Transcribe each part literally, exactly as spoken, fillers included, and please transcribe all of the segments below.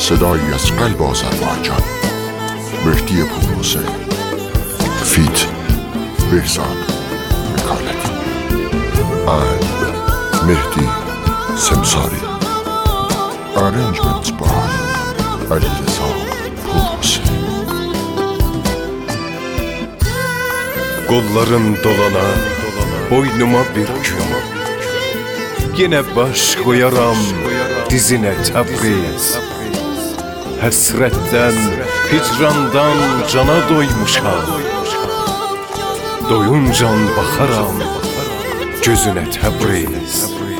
صدایی از قلب آذربایجان، مهدی پورحسین فیت بهزاد مکالدی and مهدی سمساری. Arrangements by علیرضا پورحسین. Qollarım dolana, boynuma bir gün, yine baş koyaram dizine Təbriz. Həsrətdən, hicrandan cana doymuşam, doyuncan baxaram gözünə Təbriz.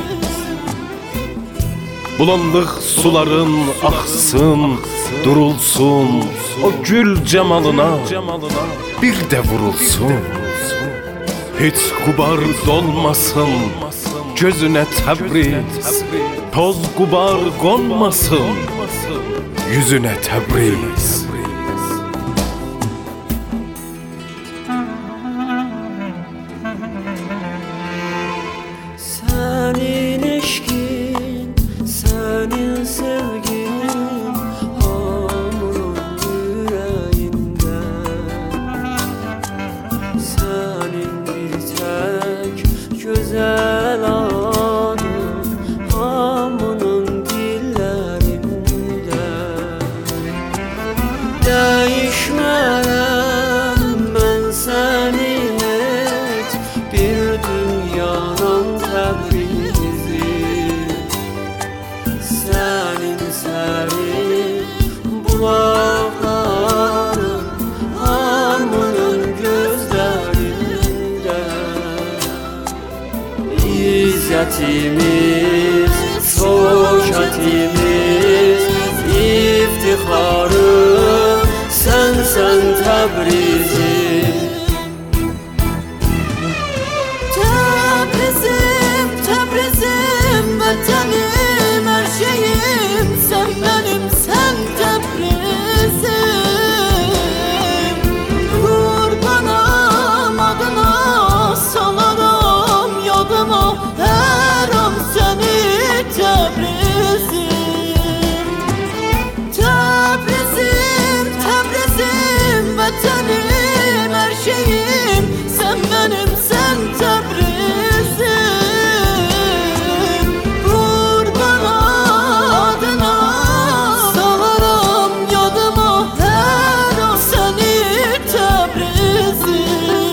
Bulanlıq suların axsın, durulsun, o gül cemalına bir de vurulsun. Hiç gubar dolmasın gözüne Təbriz, toz gubar konmasın yüzüne Təbriz. Senin eşkin, senin sevgin hamurun yüreğinde. Senin bir tek güzel adın hamurun dillerinde. Değişmem ben seni et bir dünyanın Təbrizi. Senin serin bulakların hamının gözlerinde. İzzetimiz, soşatimiz, iftiharı sen sen Təbrizim. Təbrizim, Təbrizim, vətənim, hər şeyim, sən mənim, sən Təbrizim. Qurbanam adına, salaram yadıma, hər an səni Təbrizim. Təbrizim, Təbrizim, vətənim, hər şeyim, sən mənim, sən Təbrizim. Qurban adına, salaram yadıma, hər an səni Təbrizim.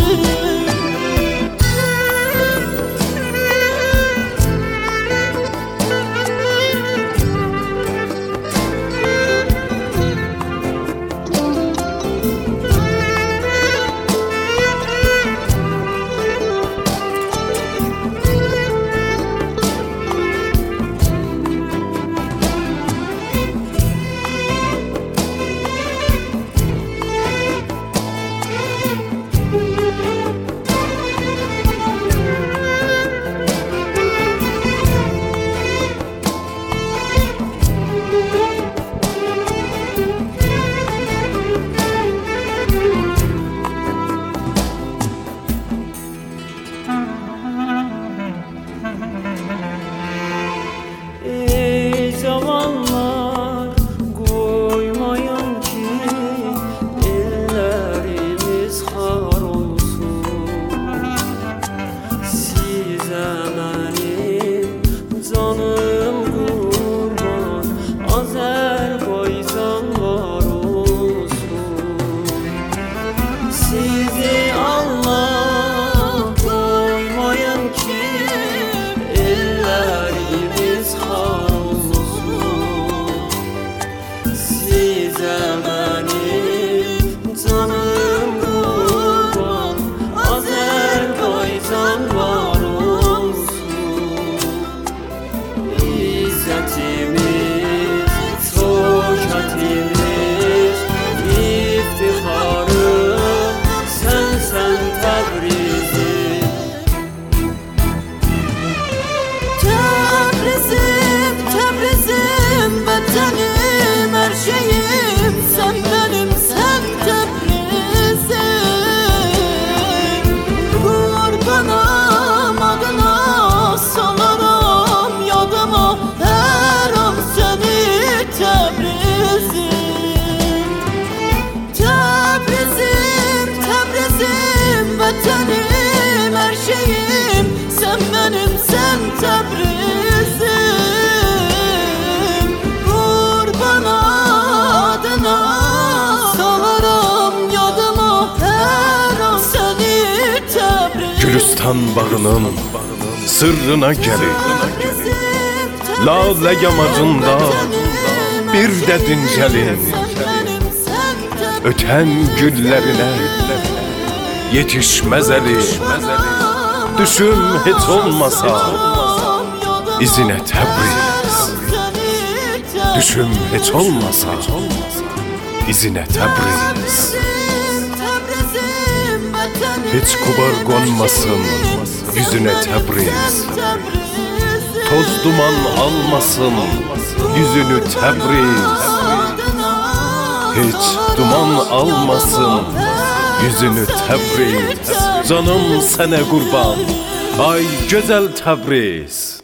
Ey zamanlar koymayın ki ellerimiz har olsun. Size benim canım kurban, Azerbaycan var olsun. Sizi Allah koymayın ki ellerimiz har olsun. Size benim canım kurban, Azerbaycan var olsun. Vatan bağının sırrına gelin. Lale yamacında bir de dincelin. Öten güllerine yetişmez eli. Düşüm hiç olmasa izine Təbriz. Düşüm hiç olmasa izine Təbriz. Hiç kubar konmasın yüzüne Təbriz. Toz duman almasın yüzünü Təbriz. Hiç duman almasın yüzünü Təbriz. Canım sene kurban, ay güzel Təbriz.